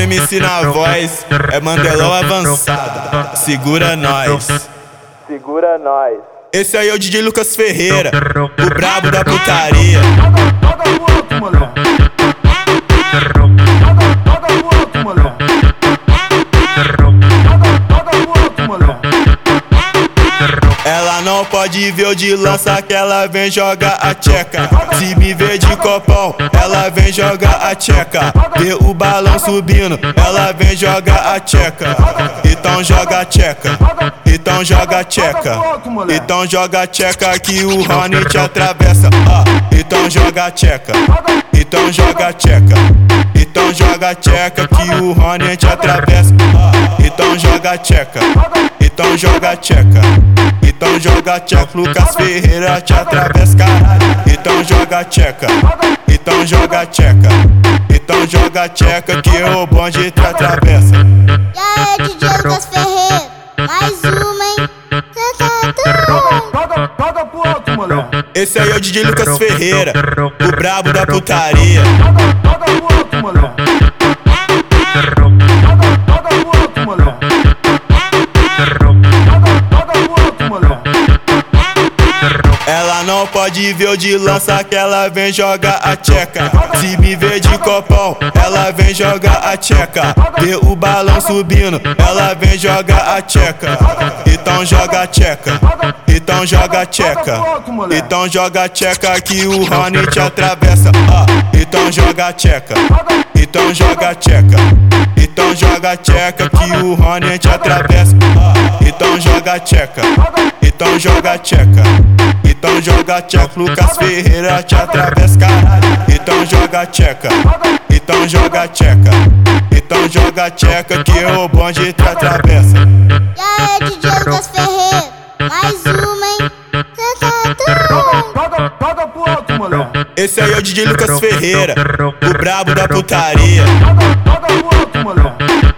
MC na voz, é Mandelão avançado. Segura nós. Segura nós. Esse aí é o DJ Lucas Ferreira, o brabo da putaria. Ela não pode ver o de lança que ela vem jogar a tcheca. Se me vê de copão, ela vem jogar a tcheca. Vê o balão subindo, ela vem jogar a tcheca. Então joga a tcheca, então joga a tcheca. Então joga a tcheca que o Rony te atravessa. Então joga a tcheca, então joga a tcheca. Então joga a tcheca que o Rony te atravessa. Então joga a tcheca, então joga a tcheca. Então joga a tcheca, Lucas Ferreira te atravessa, caralho. Então joga a tcheca, então joga a tcheca. Então joga a tcheca que o bonde te atravessa. E aí, DJ Lucas Ferreira, mais uma, hein? Joga pro alto, moleque. Esse aí é o DJ Lucas Ferreira, o brabo da putaria. Joga pro alto, moleque. Joga pro alto, moleque. Ela não pode ver o de lança que ela vem jogar a tcheca. Se me vê de copão, ela vem jogar a tcheca. Vê o balão subindo, ela vem jogar a tcheca. Então joga a tcheca, então joga a tcheca. Então joga a tcheca que o Rony te atravessa. Então joga a tcheca, então joga a tcheca. Então joga a tcheca que o Rony te atravessa. Então joga a tcheca, então joga a tcheca. Então joga a tcheca, Lucas Ferreira te atravessa, caralho. Então joga a tcheca, então joga a tcheca. Então joga a tcheca que o bonde te atravessa. E aí, DJ Lucas Ferreira, mais uma, hein? Joga pro alto, moleque. Esse aí é o DJ Lucas Ferreira, o brabo da putaria. Joga pro alto, moleque.